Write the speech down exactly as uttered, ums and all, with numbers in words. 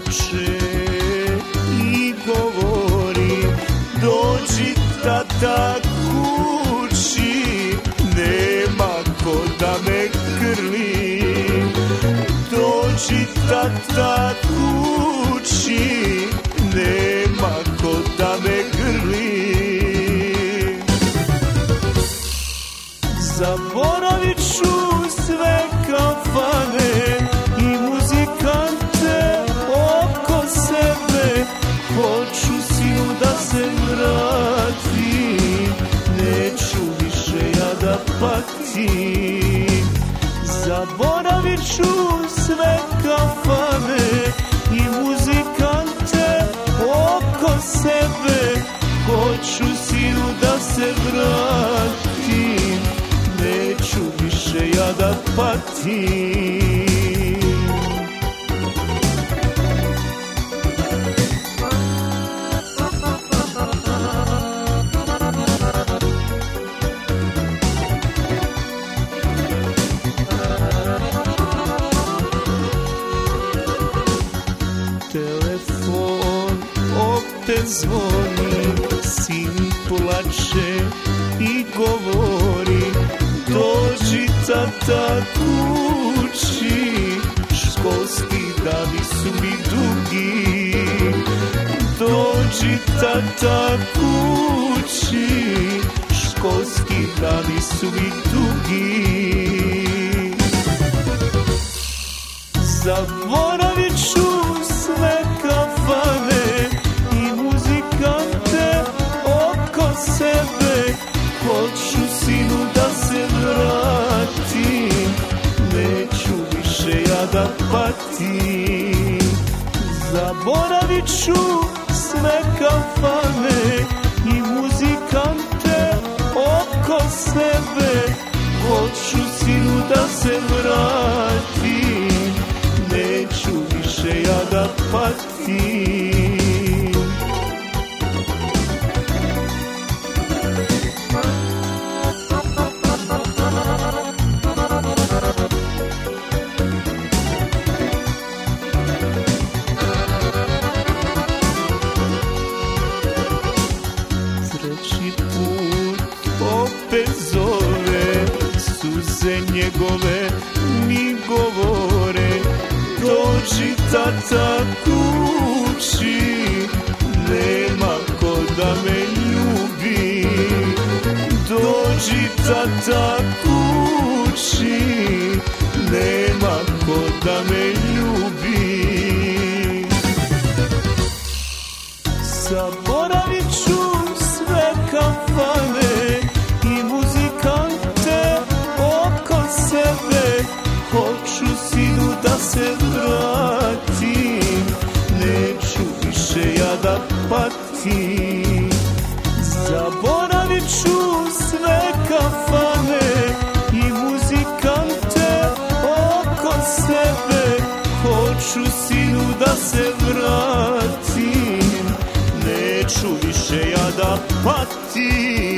plače i govori: dođi tata kući, nema ko da me grli. Dođi tata kući, nema ko da me grli. Zaboravit ću sve kafane i muzikante oko sebe. Hoću sinu da se vratim, neću više ja da patim. Zaboravit ću sve kafane i muzikante oko sebe. Hoću sinu da se vratim, neću više ja da patim. Telefon opet zvoni, sin plače i govori: dođi tata kući, školski dani su mi dugi. Dođi tata kući, školski dani su mi dugi. Zaboravit ću sve kafane i muzikante oko sebe. Hoću sinu da se vratim, neću više ja da patim. Zaboravit ću sve kafane i muzikante oko sebe. Hoću sinu da se vratim, neću više ja da patim. Treći put opet zove, suze njegove mi govore: dođi tata kući, nema ko da me ljubi. Dođi tata kući, nema ko da me ljubi. Zaboravit ću sve kafane i muzikante oko sebe. Hoću sinu da se vratim, neću više ja da patim. Zaboravit ću sve kafane i muzikante oko sebe. Hoću sinu da se vratim, neću više ja da patim.